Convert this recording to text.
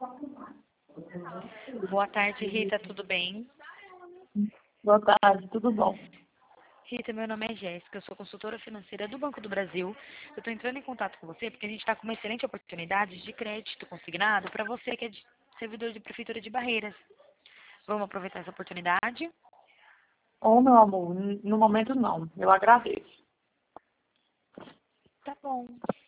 Boa tarde, Rita, tudo bem? Boa tarde, tudo bom? Rita, meu nome é Jéssica, eu sou consultora financeira do Banco do Brasil. Eu estou entrando em contato com você porque a gente está com uma excelente oportunidade de crédito consignado para você que é servidor de Prefeitura de Barreiras. Vamos aproveitar essa oportunidade? Ô, meu amor, no momento não. Eu agradeço. Tá bom.